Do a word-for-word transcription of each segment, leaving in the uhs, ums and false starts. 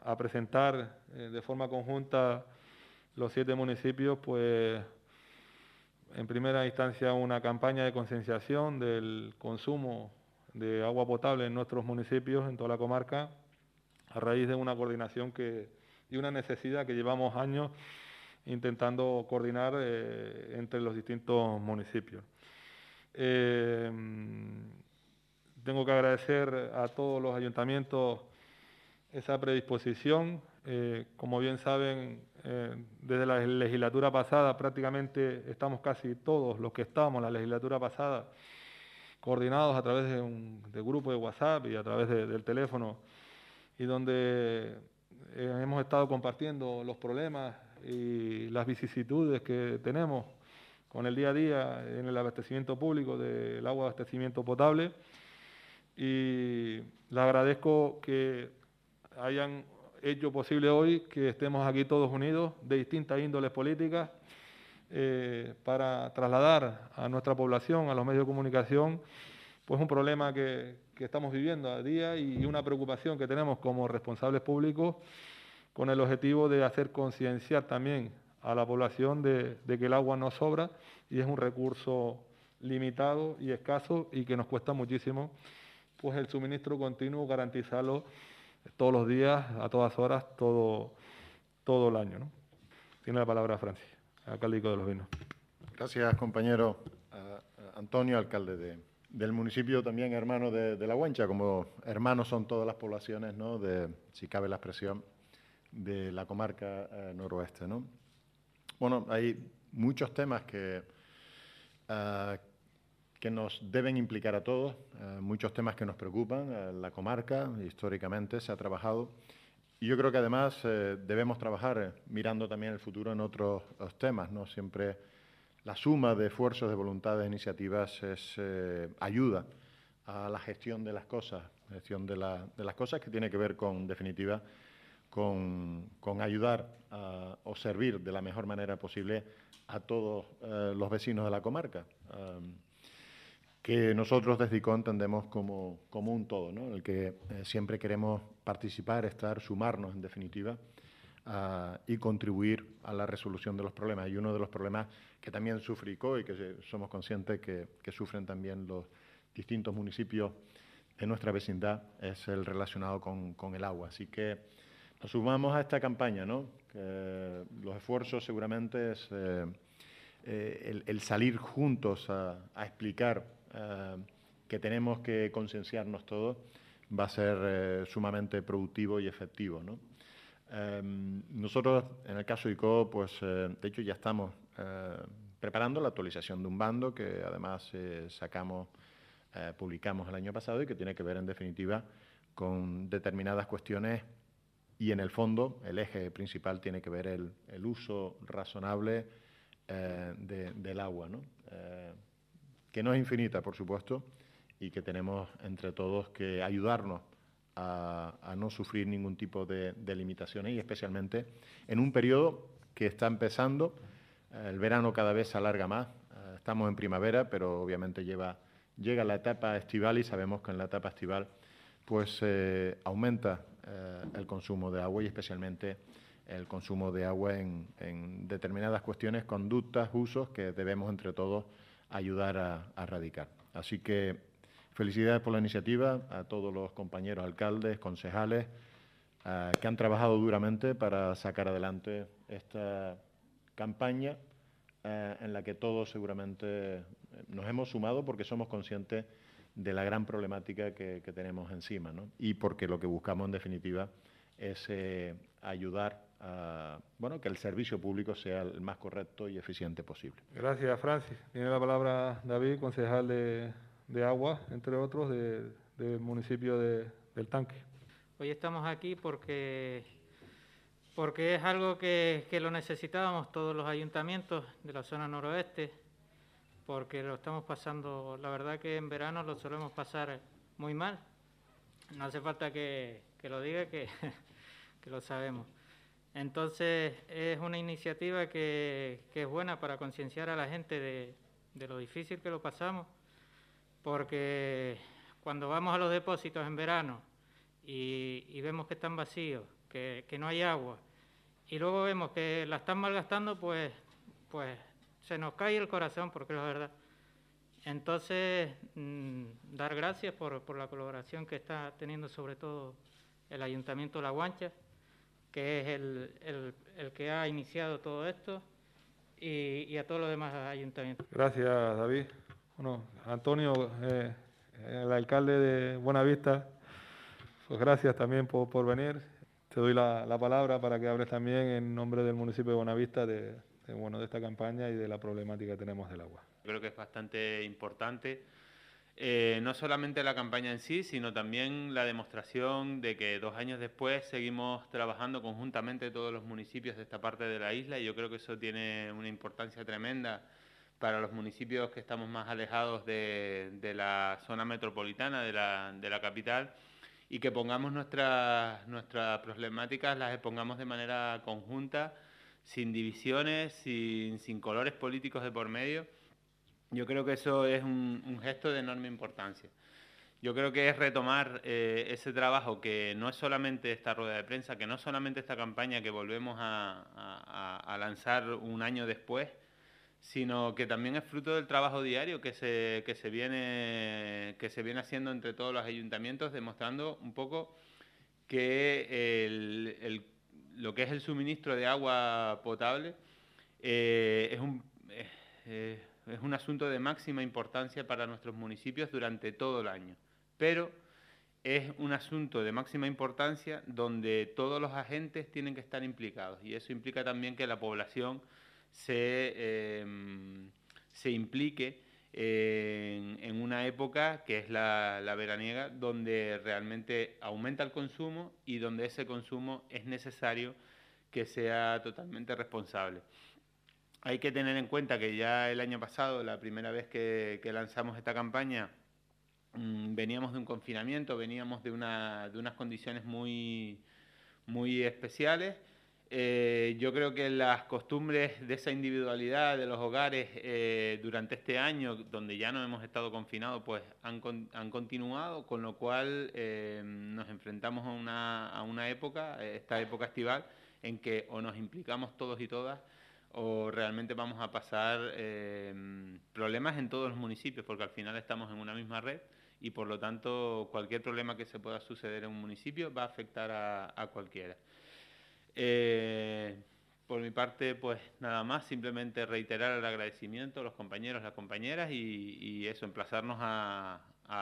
a presentar eh, de forma conjunta los siete municipios, pues en primera instancia una campaña de concienciación del consumo de agua potable en nuestros municipios, en toda la comarca, a raíz de una coordinación que, y una necesidad que llevamos años intentando coordinar eh, entre los distintos municipios. Eh, tengo que agradecer a todos los ayuntamientos esa predisposición. Eh, como bien saben, eh, desde la legislatura pasada prácticamente estamos casi todos los que estábamos en la legislatura pasada coordinados a través de un de grupo de WhatsApp y a través de, del teléfono, y donde eh, hemos estado compartiendo los problemas y las vicisitudes que tenemos con el día a día en el abastecimiento público del agua de abastecimiento potable. Y les agradezco que hayan hecho posible hoy que estemos aquí todos unidos de distintas índoles políticas eh, para trasladar a nuestra población, a los medios de comunicación, pues un problema que, que estamos viviendo a día y una preocupación que tenemos como responsables públicos, con el objetivo de hacer concienciar también a la población de, de que el agua no sobra y es un recurso limitado y escaso y que nos cuesta muchísimo pues el suministro continuo, garantizarlo todos los días, a todas horas, todo, todo el año, ¿no? Tiene la palabra Francis, alcalde de Los Vinos. Gracias, compañero uh, Antonio, alcalde de, del municipio, también hermano de, de La Huencha, como hermanos son todas las poblaciones, ¿no?, de, si cabe la expresión, de la comarca uh, noroeste, ¿no? Bueno, hay muchos temas que, uh, que nos deben implicar a todos, uh, muchos temas que nos preocupan. Uh, la comarca, históricamente, se ha trabajado. Y yo creo que además eh, debemos trabajar eh, mirando también el futuro en otros temas, ¿no? Siempre la suma de esfuerzos, de voluntades, de iniciativas es eh, ayuda a la gestión de las cosas, gestión de, la, de las cosas que tiene que ver con, en definitiva, con, con ayudar a, o servir de la mejor manera posible a todos eh, los vecinos de la comarca, um, que nosotros desde I C O entendemos como, como un todo, ¿no?, en el que eh, siempre queremos participar, estar, sumarnos, en definitiva, uh, y contribuir a la resolución de los problemas. Y uno de los problemas que también sufre I C O y que somos conscientes que, que sufren también los distintos municipios de nuestra vecindad es el relacionado con, con el agua. Así que nos sumamos a esta campaña, ¿no?, que los esfuerzos seguramente es eh, eh, el, el salir juntos a, a explicar Uh, que tenemos que concienciarnos todos, va a ser eh, sumamente productivo y efectivo, ¿no? Um, nosotros, en el caso de I C O, pues eh, de hecho ya estamos eh, preparando la actualización de un bando que además eh, sacamos, eh, publicamos el año pasado y que tiene que ver, en definitiva, con determinadas cuestiones y, en el fondo, el eje principal tiene que ver el, el uso razonable eh, de, del agua, ¿no? Eh, que no es infinita, por supuesto, y que tenemos entre todos que ayudarnos a, a no sufrir ningún tipo de, de limitaciones, y especialmente en un periodo que está empezando. El verano cada vez se alarga más, estamos en primavera, pero obviamente lleva, llega la etapa estival y sabemos que en la etapa estival pues eh, aumenta eh, el consumo de agua y especialmente el consumo de agua en, en determinadas cuestiones, conductas, usos que debemos entre todos ayudar a, a erradicar. Así que felicidades por la iniciativa a todos los compañeros alcaldes, concejales, uh, que han trabajado duramente para sacar adelante esta campaña uh, en la que todos seguramente nos hemos sumado porque somos conscientes de la gran problemática que, que tenemos encima, ¿no?, y porque lo que buscamos en definitiva es eh, ayudar a, bueno, que el servicio público sea el más correcto y eficiente posible. Gracias, Francis. Tiene la palabra David, concejal de, de Agua, entre otros, de, del municipio de, del Tanque. Hoy estamos aquí porque, porque es algo que, que lo necesitábamos todos los ayuntamientos de la zona noroeste, porque lo estamos pasando, la verdad que en verano lo solemos pasar muy mal. No hace falta que, que lo diga, que, que lo sabemos. Entonces, es una iniciativa que, que es buena para concienciar a la gente de, de lo difícil que lo pasamos, porque cuando vamos a los depósitos en verano y, y vemos que están vacíos, que, que no hay agua, y luego vemos que la están malgastando, pues, pues se nos cae el corazón, porque es la verdad. Entonces, mmm, dar gracias por, por la colaboración que está teniendo sobre todo el Ayuntamiento de La Guancha, que es el, el, el que ha iniciado todo esto, y, y a todos los demás ayuntamientos. Gracias, David. Bueno, Antonio, eh, el alcalde de Buenavista, pues gracias también por, por venir. Te doy la, la palabra para que hables también en nombre del municipio de Buenavista de, de, bueno, de esta campaña y de la problemática que tenemos del agua. Creo que es bastante importante, eh, no solamente la campaña en sí, sino también la demostración de que dos años después seguimos trabajando conjuntamente todos los municipios de esta parte de la isla, y yo creo que eso tiene una importancia tremenda para los municipios que estamos más alejados de, de la zona metropolitana, de la, de la capital, y que pongamos nuestras, nuestras problemáticas, las expongamos de manera conjunta, sin divisiones, sin, sin colores políticos de por medio. Yo creo que eso es un, un gesto de enorme importancia. Yo creo que es retomar eh, ese trabajo, que no es solamente esta rueda de prensa, que no es solamente esta campaña que volvemos a, a, a lanzar un año después, sino que también es fruto del trabajo diario que se, que se, viene, que se viene haciendo entre todos los ayuntamientos, demostrando un poco que el, el, lo que es el suministro de agua potable eh, es, un, eh, es un asunto de máxima importancia para nuestros municipios durante todo el año. Pero es un asunto de máxima importancia donde todos los agentes tienen que estar implicados, y eso implica también que la población se, eh, se implique eh, en, en una época que es la, la veraniega, donde realmente aumenta el consumo y donde ese consumo es necesario que sea totalmente responsable. Hay que tener en cuenta que ya el año pasado, la primera vez que, que lanzamos esta campaña, mmm, veníamos de un confinamiento, veníamos de, una, de unas condiciones muy, muy especiales. Eh, yo creo que las costumbres de esa individualidad de los hogares eh, durante este año, donde ya no hemos estado confinados, pues han, con, han continuado, con lo cual eh, nos enfrentamos a una, a una época, esta época estival, en que o nos implicamos todos y todas, o realmente vamos a pasar eh, problemas en todos los municipios, porque al final estamos en una misma red, y por lo tanto cualquier problema que se pueda suceder en un municipio va a afectar a, a cualquiera. Eh, por mi parte, pues nada más, simplemente reiterar el agradecimiento a los compañeros, las compañeras, y, y eso, emplazarnos a,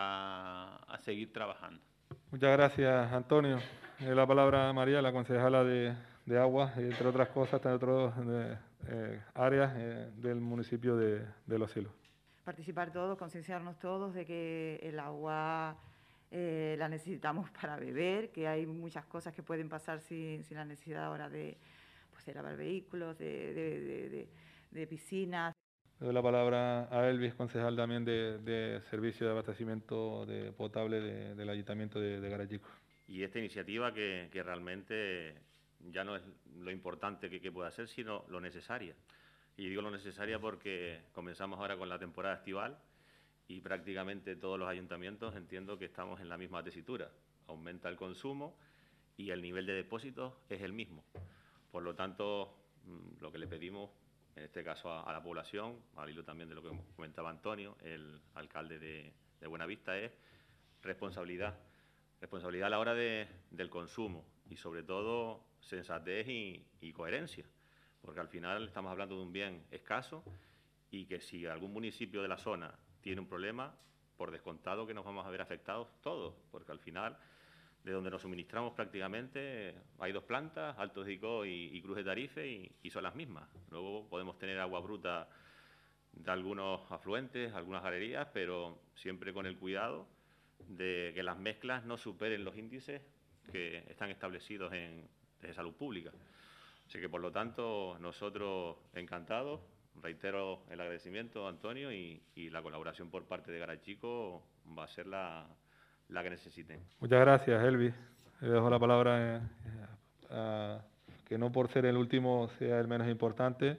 a, a seguir trabajando. Muchas gracias, Antonio. Eh, la palabra a María, la concejala de, de Agua, entre otras cosas, entre otras eh, áreas eh, del municipio de, de Los Silos. Participar todos, concienciarnos todos de que el agua eh, la necesitamos para beber, que hay muchas cosas que pueden pasar sin, sin la necesidad ahora de, pues, de lavar vehículos, de, de, de, de, de piscinas. Le doy la palabra a Elvis, concejal también de, de Servicio de Abastecimiento de Potable de, del Ayuntamiento de, de Garachico. Y esta iniciativa que, que realmente ya no es lo importante que, que pueda ser, sino lo necesaria. Y digo lo necesaria porque comenzamos ahora con la temporada estival y prácticamente todos los ayuntamientos entiendo que estamos en la misma tesitura. Aumenta el consumo y el nivel de depósitos es el mismo. Por lo tanto, lo que le pedimos, en este caso a, a la población, al hilo también de lo que comentaba Antonio, el alcalde de, de Buenavista, es responsabilidad. Responsabilidad a la hora de, del consumo y, sobre todo, sensatez y, y coherencia. Porque al final estamos hablando de un bien escaso y que si algún municipio de la zona tiene un problema, por descontado que nos vamos a ver afectados todos, porque al final, de donde nos suministramos prácticamente, hay dos plantas, Alto Jicó y, y Cruz de Tarife, y, y son las mismas. Luego podemos tener agua bruta de algunos afluentes, algunas galerías, pero siempre con el cuidado de que las mezclas no superen los índices que están establecidos en, desde Salud Pública. Así que, por lo tanto, nosotros encantados, reitero el agradecimiento a Antonio y, y la colaboración por parte de Garachico va a ser la, la que necesiten. Muchas gracias, Elvis. Le dejo la palabra, eh, a, que no por ser el último sea el menos importante,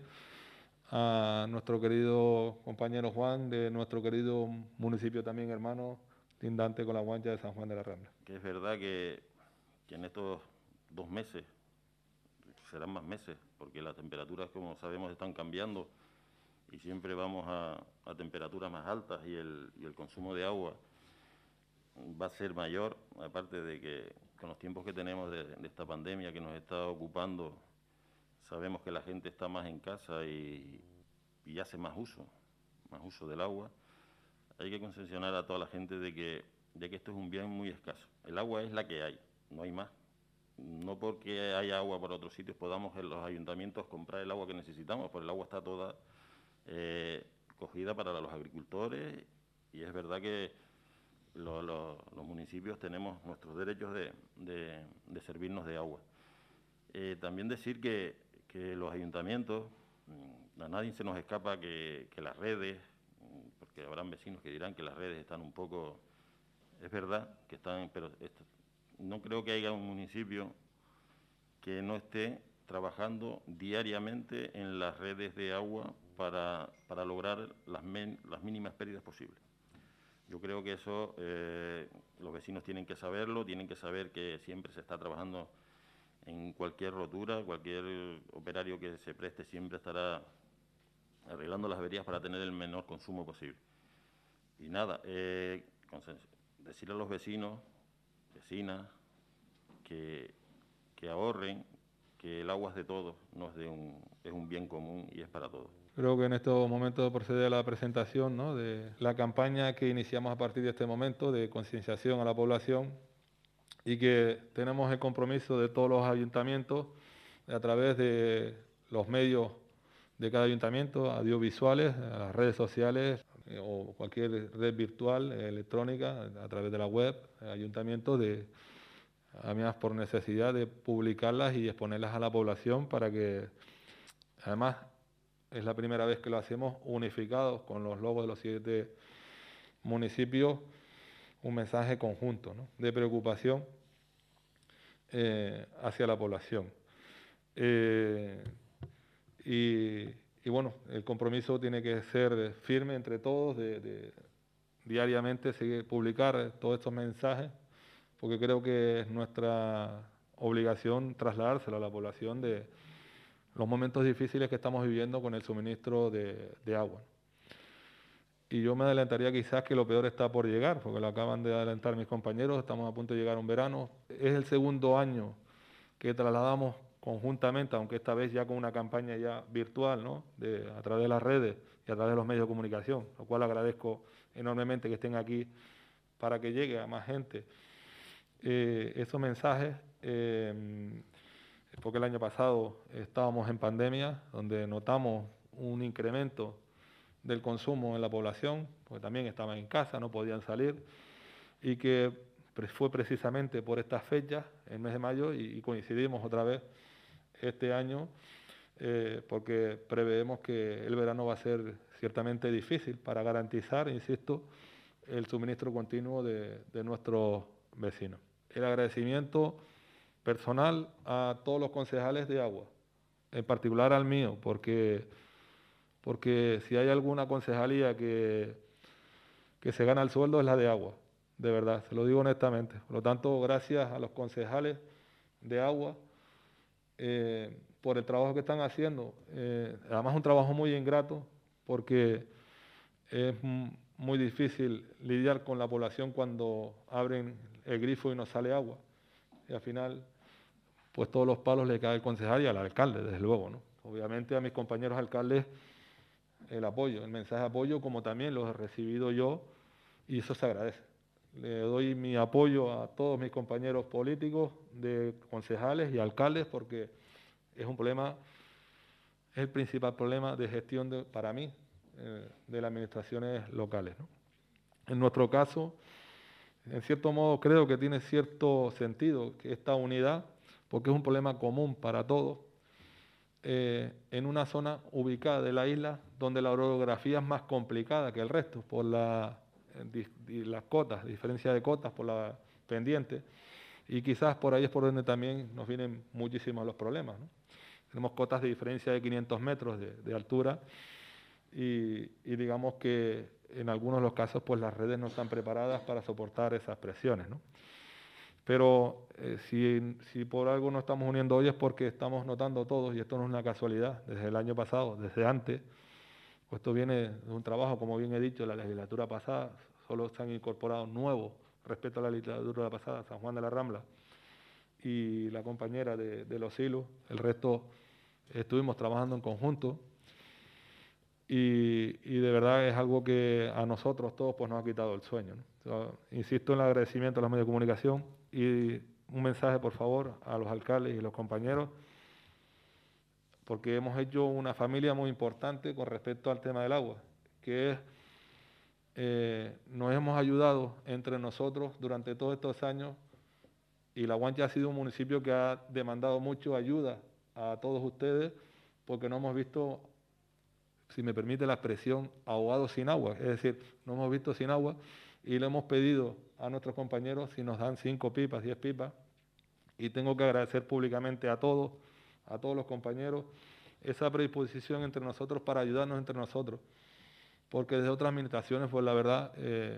a nuestro querido compañero Juan, de nuestro querido municipio también hermano, lindante con La Guancha de San Juan de la Rambla. Que es verdad que, que en estos dos meses serán más meses, porque las temperaturas, como sabemos, están cambiando y siempre vamos a, a temperaturas más altas y el, y el consumo de agua va a ser mayor, aparte de que con los tiempos que tenemos de, de esta pandemia que nos está ocupando, sabemos que la gente está más en casa y, y hace más uso, más uso del agua. Hay que concienciar a toda la gente de que, de que esto es un bien muy escaso. El agua es la que hay, no hay más. No porque haya agua por otros sitios podamos en los ayuntamientos comprar el agua que necesitamos, porque el agua está toda eh, cogida para los agricultores y es verdad que lo, lo, los municipios tenemos nuestros derechos de, de, de servirnos de agua. Eh, también decir que, que los ayuntamientos, a nadie se nos escapa que, que las redes, porque habrán vecinos que dirán que las redes están un poco, es verdad que están, pero esto, no creo que haya un municipio que no esté trabajando diariamente en las redes de agua para, para lograr las, men, las mínimas pérdidas posibles. Yo creo que eso eh, los vecinos tienen que saberlo, tienen que saber que siempre se está trabajando en cualquier rotura, cualquier operario que se preste siempre estará arreglando las averías para tener el menor consumo posible. Y nada, eh, decirle a los vecinos, vecinas, que, que ahorren, que el agua es de todos, no es de un, es un bien común y es para todos. Creo que en estos momentos procede a la presentación, ¿no?, de la campaña que iniciamos a partir de este momento de concienciación a la población y que tenemos el compromiso de todos los ayuntamientos a través de los medios de cada ayuntamiento, audiovisuales, a las redes sociales eh, o cualquier red virtual, eh, electrónica, a través de la web, ayuntamientos, de, además por necesidad de publicarlas y exponerlas a la población para que, además, es la primera vez que lo hacemos unificados con los logos de los siete municipios, un mensaje conjunto, ¿no?, de preocupación eh, hacia la población. Eh, y, y bueno, el compromiso tiene que ser firme entre todos, de, de diariamente seguir, publicar todos estos mensajes, porque creo que es nuestra obligación trasladárselo a la población de los momentos difíciles que estamos viviendo con el suministro de, de agua. Y yo me adelantaría quizás que lo peor está por llegar, porque lo acaban de adelantar mis compañeros, estamos a punto de llegar a un verano. Es el segundo año que trasladamos conjuntamente, aunque esta vez ya con una campaña ya virtual, ¿no?, de, a través de las redes y a través de los medios de comunicación, lo cual agradezco enormemente que estén aquí para que llegue a más gente eh, esos mensajes. Eh, porque el año pasado estábamos en pandemia, donde notamos un incremento del consumo en la población, porque también estaban en casa, no podían salir, y que fue precisamente por estas fechas, el mes de mayo, y, y coincidimos otra vez este año, eh, porque preveemos que el verano va a ser ciertamente difícil para garantizar, insisto, el suministro continuo de, de nuestros vecinos. El agradecimiento personal a todos los concejales de agua, en particular al mío, porque, porque si hay alguna concejalía que, que se gana el sueldo es la de agua, de verdad, se lo digo honestamente. Por lo tanto, gracias a los concejales de agua eh, por el trabajo que están haciendo. Eh, además, un trabajo muy ingrato, porque es muy difícil lidiar con la población cuando abren el grifo y no sale agua. Y al final, pues todos los palos le caen al concejal y al alcalde, desde luego, ¿no? Obviamente a mis compañeros alcaldes el apoyo, el mensaje de apoyo, como también los he recibido yo, y eso se agradece. Le doy mi apoyo a todos mis compañeros políticos, de concejales y alcaldes, porque es un problema, es el principal problema de gestión de, para mí, eh, de las administraciones locales, ¿no? En nuestro caso, en cierto modo creo que tiene cierto sentido que esta unidad, porque es un problema común para todos, eh, en una zona ubicada de la isla donde la orografía es más complicada que el resto, por la, di, di, las cotas, diferencia de cotas por la pendiente, y quizás por ahí es por donde también nos vienen muchísimos los problemas, ¿no? Tenemos cotas de diferencia de quinientos metros de, de altura y, y digamos que en algunos de los casos pues las redes no están preparadas para soportar esas presiones, ¿no? Pero eh, si, si por algo nos estamos uniendo hoy es porque estamos notando todos, y esto no es una casualidad, desde el año pasado, desde antes, pues esto viene de un trabajo, como bien he dicho, la legislatura pasada, solo se han incorporado nuevos respecto a la legislatura pasada, San Juan de la Rambla y la compañera de, de Los Silos, el resto estuvimos trabajando en conjunto. Y, y de verdad es algo que a nosotros todos pues, nos ha quitado el sueño, ¿no? O sea, insisto en el agradecimiento a los medios de comunicación y un mensaje, por favor, a los alcaldes y los compañeros, porque hemos hecho una familia muy importante con respecto al tema del agua, que es, eh, nos hemos ayudado entre nosotros durante todos estos años, y La Guancha ha sido un municipio que ha demandado mucho ayuda a todos ustedes, porque no hemos visto, si me permite la expresión, ahogados sin agua. Es decir, no hemos visto sin agua y le hemos pedido a nuestros compañeros si nos dan cinco pipas, diez pipas. Y tengo que agradecer públicamente a todos, a todos los compañeros, esa predisposición entre nosotros para ayudarnos entre nosotros. Porque desde otras administraciones, pues la verdad, eh,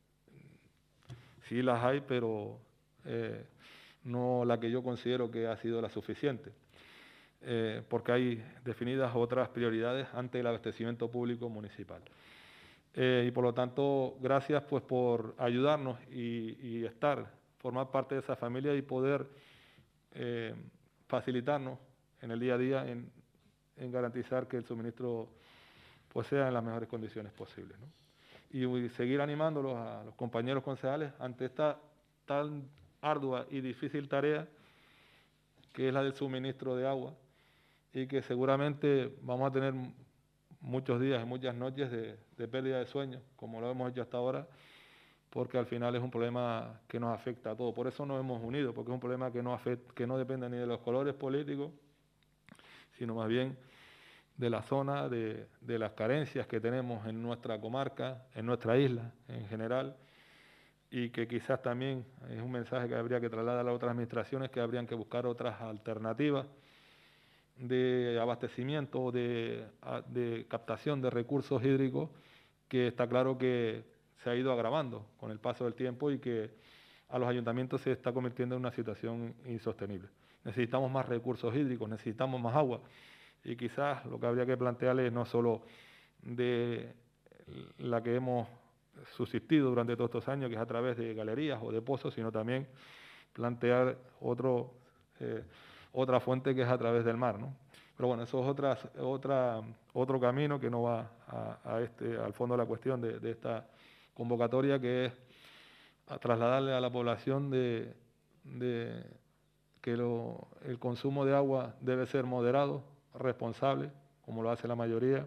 sí las hay, pero eh, no la que yo considero que ha sido la suficiente. Eh, porque hay definidas otras prioridades ante el abastecimiento público municipal. Eh, y por lo tanto, gracias pues por ayudarnos y, y estar, formar parte de esa familia y poder eh, facilitarnos en el día a día en, en garantizar que el suministro pues sea en las mejores condiciones posibles, ¿no? Y, y seguir animándolos a los compañeros concejales ante esta tan ardua y difícil tarea que es la del suministro de agua, y que seguramente vamos a tener muchos días y muchas noches de, de pérdida de sueño, como lo hemos hecho hasta ahora, porque al final es un problema que nos afecta a todos. Por eso nos hemos unido, porque es un problema que no, afecta, que no depende ni de los colores políticos, sino más bien de la zona, de, de las carencias que tenemos en nuestra comarca, en nuestra isla en general, y que quizás también es un mensaje que habría que trasladar a las otras administraciones, que habrían que buscar otras alternativas de abastecimiento, de, de captación de recursos hídricos, que está claro que se ha ido agravando con el paso del tiempo y que a los ayuntamientos se está convirtiendo en una situación insostenible. Necesitamos más recursos hídricos, necesitamos más agua, y quizás lo que habría que plantearles no solo de la que hemos subsistido durante todos estos años, que es a través de galerías o de pozos, sino también plantear otro... Eh, otra fuente que es a través del mar, ¿no? Pero bueno, eso es otra, otra, otro camino que no va a, a este, al fondo de la cuestión de, de esta convocatoria, que es a trasladarle a la población de, de que lo, el consumo de agua debe ser moderado, responsable, como lo hace la mayoría,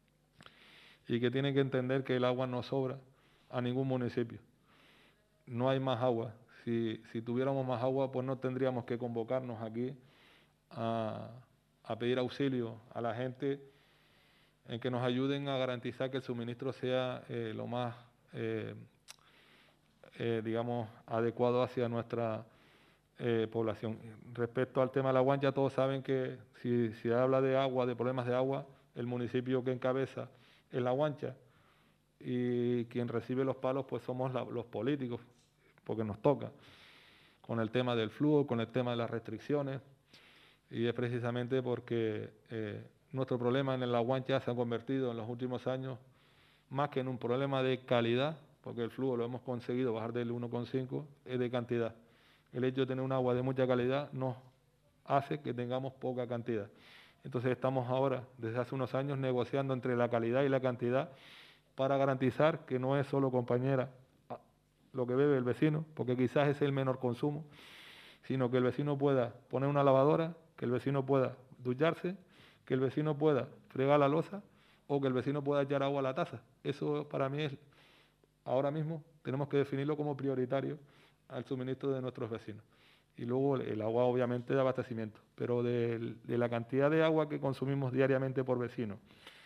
y que tienen que entender que el agua no sobra a ningún municipio. No hay más agua. Si, si tuviéramos más agua, pues no tendríamos que convocarnos aquí A, a pedir auxilio a la gente en que nos ayuden a garantizar que el suministro sea eh, lo más, eh, eh, digamos, adecuado hacia nuestra eh, población. Respecto al tema de La Guancha, todos saben que si se habla de agua, de problemas de agua, el municipio que encabeza es La Guancha, y quien recibe los palos pues somos la, los políticos, porque nos toca, con el tema del flujo, con el tema de las restricciones. Y es precisamente porque eh, nuestro problema en La Guancha se ha convertido en los últimos años más que en un problema de calidad, porque el flujo lo hemos conseguido bajar del uno coma cinco, es de cantidad. El hecho de tener un agua de mucha calidad nos hace que tengamos poca cantidad. Entonces estamos ahora, desde hace unos años, negociando entre la calidad y la cantidad para garantizar que no es solo, compañera, lo que bebe el vecino, porque quizás es el menor consumo, sino que el vecino pueda poner una lavadora, que el vecino pueda ducharse, que el vecino pueda fregar la loza o que el vecino pueda echar agua a la taza. Eso para mí es, ahora mismo, tenemos que definirlo como prioritario al suministro de nuestros vecinos. Y luego el agua, obviamente, de abastecimiento, pero de, de la cantidad de agua que consumimos diariamente por vecino,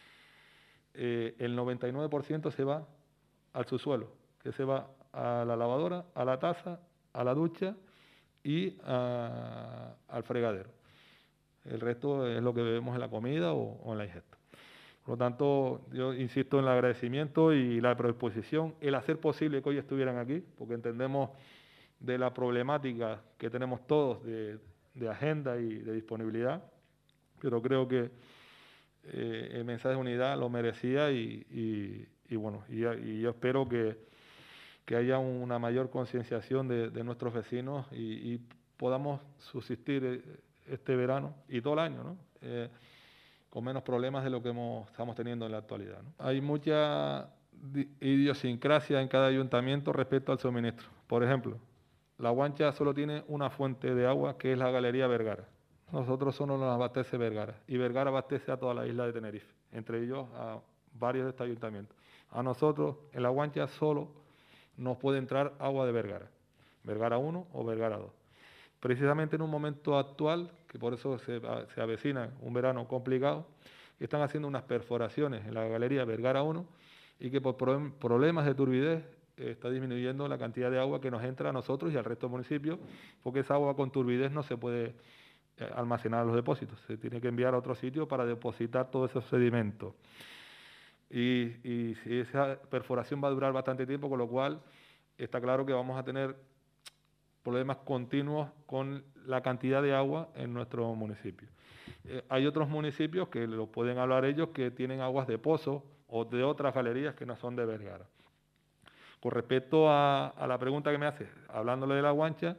eh, el noventa y nueve por ciento se va al subsuelo, que se va a la lavadora, a la taza, a la ducha y a, al fregadero. El resto es lo que bebemos en la comida o, o en la ingesta. Por lo tanto, yo insisto en el agradecimiento y la predisposición, el hacer posible que hoy estuvieran aquí, porque entendemos de la problemática que tenemos todos de, de agenda y de disponibilidad, pero creo que eh, el mensaje de unidad lo merecía y, y, y bueno, y, y yo espero que, que haya una mayor concienciación de, de nuestros vecinos y, y podamos subsistir este verano y todo el año, ¿no? Eh, con menos problemas de lo que hemos, estamos teniendo en la actualidad, ¿no? Hay mucha idiosincrasia en cada ayuntamiento respecto al suministro. Por ejemplo, La Guancha solo tiene una fuente de agua, que es la Galería Vergara. Nosotros solo nos abastece Vergara, y Vergara abastece a toda la isla de Tenerife, entre ellos a varios de estos ayuntamientos. A nosotros, en La Guancha, solo nos puede entrar agua de Vergara, Vergara uno o Vergara dos. Precisamente en un momento actual, que por eso se, se avecina un verano complicado, están haciendo unas perforaciones en la Galería Vergara uno y que por pro problemas de turbidez eh, está disminuyendo la cantidad de agua que nos entra a nosotros y al resto del municipio, porque esa agua con turbidez no se puede eh, almacenar en los depósitos, se tiene que enviar a otro sitio para depositar todo ese sedimento. Y, y esa perforación va a durar bastante tiempo, con lo cual está claro que vamos a tener problemas continuos con la cantidad de agua en nuestro municipio. Eh, hay otros municipios que lo pueden hablar ellos, que tienen aguas de pozo o de otras galerías que no son de Vergara. Con respecto a, a la pregunta que me hace, hablándole de La Guancha,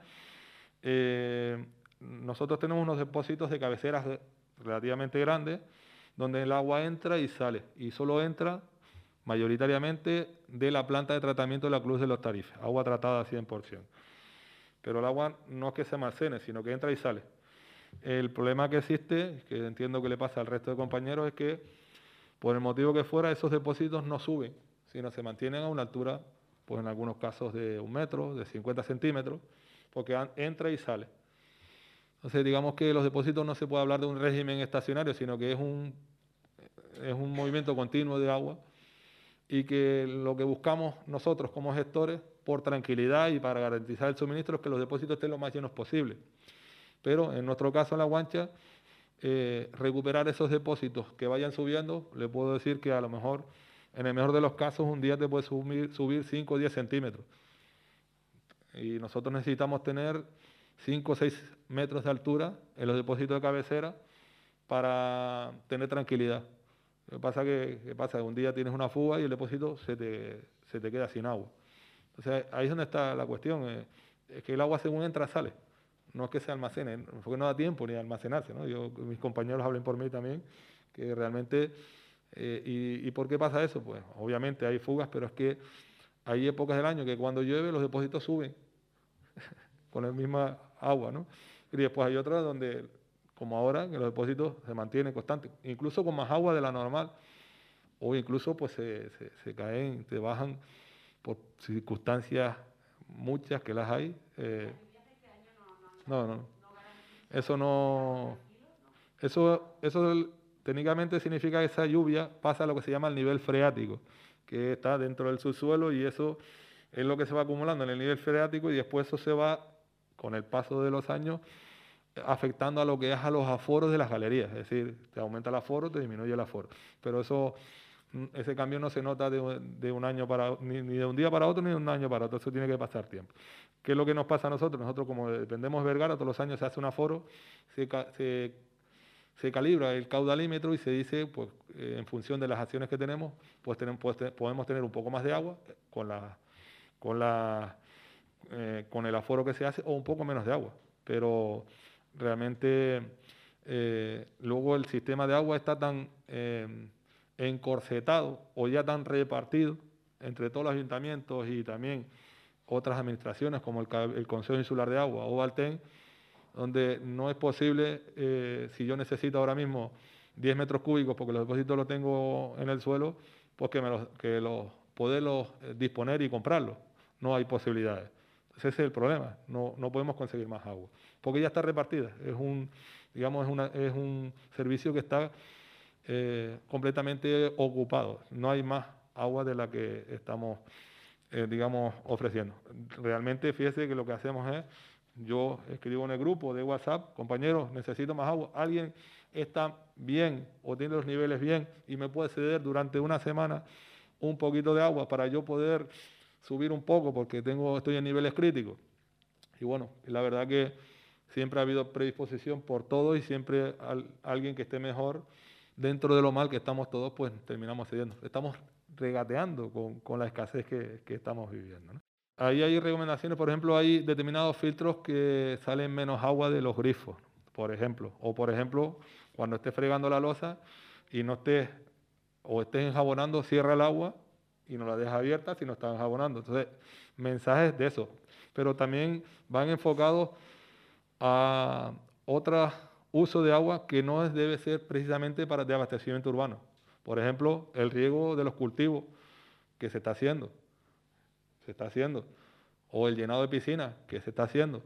eh, nosotros tenemos unos depósitos de cabeceras relativamente grandes, donde el agua entra y sale, y solo entra mayoritariamente de la planta de tratamiento de la Cruz de los Tarifes, agua tratada cien por ciento. Pero el agua no es que se almacene, sino que entra y sale. El problema que existe, que entiendo que le pasa al resto de compañeros, es que por el motivo que fuera, esos depósitos no suben, sino se mantienen a una altura, pues en algunos casos de un metro, de cincuenta centímetros, porque entra y sale. Entonces, digamos que los depósitos no se puede hablar de un régimen estacionario, sino que es un, es un movimiento continuo de agua, y que lo que buscamos nosotros como gestores, por tranquilidad y para garantizar el suministro, es que los depósitos estén lo más llenos posible. Pero en nuestro caso en La Guancha, eh, recuperar esos depósitos que vayan subiendo, le puedo decir que a lo mejor, en el mejor de los casos, un día te puede subir, subir cinco o diez centímetros. Y nosotros necesitamos tener cinco o seis metros de altura en los depósitos de cabecera para tener tranquilidad. Lo que pasa que, que pasa, un día tienes una fuga y el depósito se te, se te queda sin agua. Entonces ahí es donde está la cuestión, eh, es que el agua según entra sale, no es que se almacene, porque no da tiempo ni a almacenarse, ¿no? Yo, mis compañeros hablen por mí también, que realmente, eh, y, ¿y por qué pasa eso? Pues obviamente hay fugas, pero es que hay épocas del año que cuando llueve los depósitos suben con la misma agua, ¿no? Y después hay otras donde, como ahora, que los depósitos se mantienen constantes, incluso con más agua de la normal, o incluso pues se, se, se caen, se bajan por circunstancias muchas que las hay. Eh, no, no, eso no, eso, eso técnicamente significa que esa lluvia pasa a lo que se llama el nivel freático, que está dentro del subsuelo, y eso es lo que se va acumulando en el nivel freático, y después eso se va, con el paso de los años, afectando a lo que es a los aforos de las galerías, es decir, te aumenta el aforo, te disminuye el aforo, pero eso, ese cambio no se nota de, de un año para, ni, ni de un día para otro, ni de un año para otro, eso tiene que pasar tiempo. ¿Qué es lo que nos pasa a nosotros? Nosotros, como dependemos de Vergara, todos los años se hace un aforo, se, se, se calibra el caudalímetro y se dice, pues eh, en función de las acciones que tenemos, pues, tenemos, pues te, podemos tener un poco más de agua con, la, con, la, eh, con el aforo que se hace, o un poco menos de agua, pero realmente eh, luego el sistema de agua está tan eh, encorsetado o ya tan repartido entre todos los ayuntamientos y también otras administraciones como el, el Consejo Insular de Agua o Valten, donde no es posible, eh, si yo necesito ahora mismo diez metros cúbicos porque los depósitos los tengo en el suelo, pues que, me los, que los, poderlos disponer y comprarlos. No hay posibilidades. Ese es el problema, no, no podemos conseguir más agua, porque ya está repartida, es un, digamos, es, una, es un servicio que está eh, completamente ocupado, no hay más agua de la que estamos, eh, digamos, ofreciendo. Realmente, fíjese que lo que hacemos es, yo escribo en el grupo de WhatsApp, compañeros, necesito más agua, alguien está bien o tiene los niveles bien y me puede ceder durante una semana un poquito de agua para yo poder subir un poco porque tengo, estoy en niveles críticos. Y bueno, la verdad que siempre ha habido predisposición por todo y siempre al, alguien que esté mejor dentro de lo mal que estamos todos, pues terminamos cediendo. Estamos regateando con, con la escasez que, que estamos viviendo, ¿no? Ahí hay recomendaciones, por ejemplo, hay determinados filtros que salen menos agua de los grifos, por ejemplo. O, por ejemplo, cuando estés fregando la loza y no estés, o estés enjabonando, cierra el agua y no la dejas abierta si no estás enjabonando. Entonces, mensajes de eso. Pero también van enfocados a otro uso de agua que no es, debe ser precisamente para de abastecimiento urbano. Por ejemplo, el riego de los cultivos que se está haciendo, se está haciendo, o el llenado de piscinas que se está haciendo,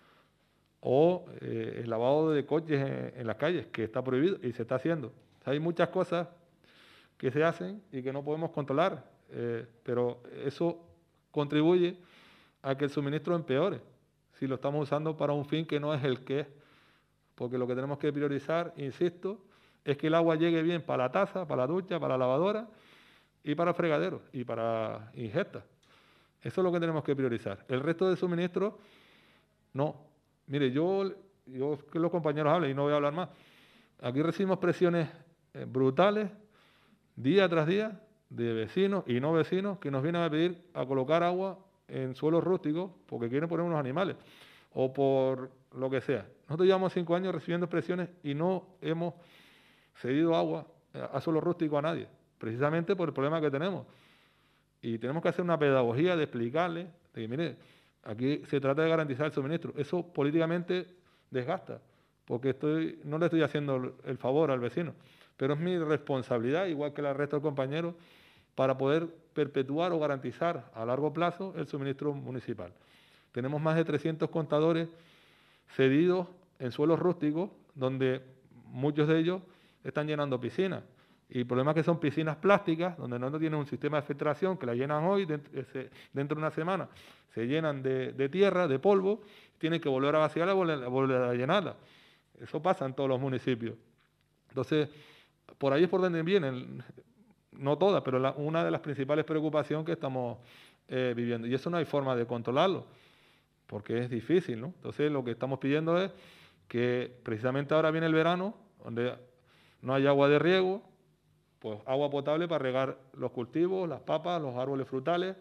o eh, el lavado de coches en, en las calles que está prohibido y se está haciendo. O sea, hay muchas cosas que se hacen y que no podemos controlar, eh, pero eso contribuye a que el suministro empeore si lo estamos usando para un fin que no es el que es, porque lo que tenemos que priorizar, insisto, es que el agua llegue bien para la taza, para la ducha, para la lavadora y para el fregadero y para ingesta. Eso es lo que tenemos que priorizar. El resto de suministros, no. Mire, yo, yo que los compañeros hablen y no voy a hablar más. Aquí recibimos presiones eh, brutales, día tras día, de vecinos y no vecinos que nos vienen a pedir a colocar agua en suelos rústicos porque quieren poner unos animales o por lo que sea. Nosotros llevamos cinco años recibiendo presiones y no hemos cedido agua a suelo rústico a nadie, precisamente por el problema que tenemos. Y tenemos que hacer una pedagogía de explicarle, de que mire, aquí se trata de garantizar el suministro. Eso políticamente desgasta, porque estoy, no le estoy haciendo el favor al vecino, pero es mi responsabilidad, igual que la resto de compañeros, para poder perpetuar o garantizar a largo plazo el suministro municipal. Tenemos más de trescientos contadores cedidos en suelos rústicos, donde muchos de ellos están llenando piscinas. Y el problema es que son piscinas plásticas, donde no tienen un sistema de filtración, que la llenan hoy, dentro, dentro de una semana se llenan de, de tierra, de polvo, tienen que volver a vaciarla y volver, volver a llenarla. Eso pasa en todos los municipios. Entonces, por ahí es por donde vienen, no todas, pero la, una de las principales preocupaciones que estamos eh, viviendo. Y eso no hay forma de controlarlo, porque es difícil, ¿no? Entonces, lo que estamos pidiendo es que precisamente ahora viene el verano, donde no hay agua de riego, pues agua potable para regar los cultivos, las papas, los árboles frutales,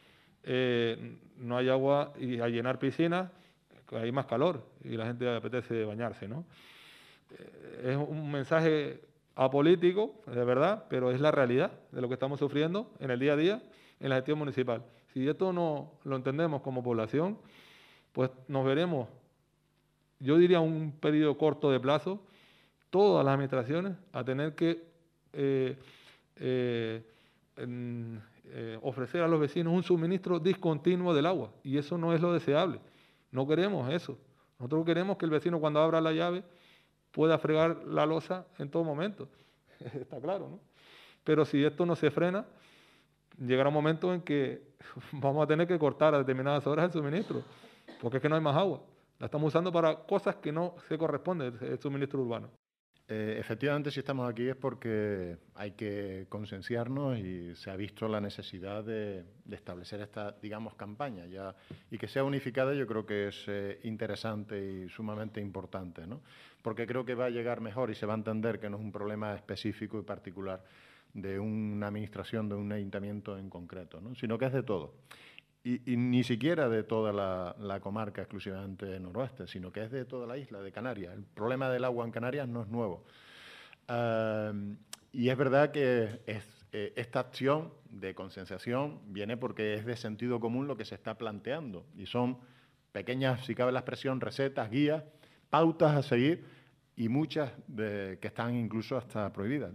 eh, no hay agua y a llenar piscinas, hay más calor y la gente le apetece bañarse, ¿no? Eh, es un mensaje apolítico, de verdad, pero es la realidad de lo que estamos sufriendo en el día a día en la gestión municipal. Si esto no lo entendemos como población, pues nos veremos, yo diría un periodo corto de plazo, todas las administraciones a tener que Eh, eh, en, eh, ofrecer a los vecinos un suministro discontinuo del agua, y eso no es lo deseable. No queremos eso. Nosotros queremos que el vecino, cuando abra la llave, pueda fregar la loza en todo momento. Está claro, ¿no? Pero si esto no se frena, llegará un momento en que vamos a tener que cortar a determinadas horas el suministro, porque es que no hay más agua. La estamos usando para cosas que no se corresponden el suministro urbano. Eh, efectivamente, si estamos aquí es porque hay que concienciarnos y se ha visto la necesidad de, de establecer esta, digamos, campaña ya, y que sea unificada. Yo creo que es eh, interesante y sumamente importante, ¿no? Porque creo que va a llegar mejor y se va a entender que no es un problema específico y particular de una administración, de un ayuntamiento en concreto, ¿no? Sino que es de todo. Y, y ni siquiera de toda la, la comarca exclusivamente noroeste, sino que es de toda la isla de Canarias. El problema del agua en Canarias no es nuevo. Uh, y es verdad que es, eh, esta acción de concienciación viene porque es de sentido común lo que se está planteando. Y son pequeñas, si cabe la expresión, recetas, guías, pautas a seguir y muchas de, que están incluso hasta prohibidas.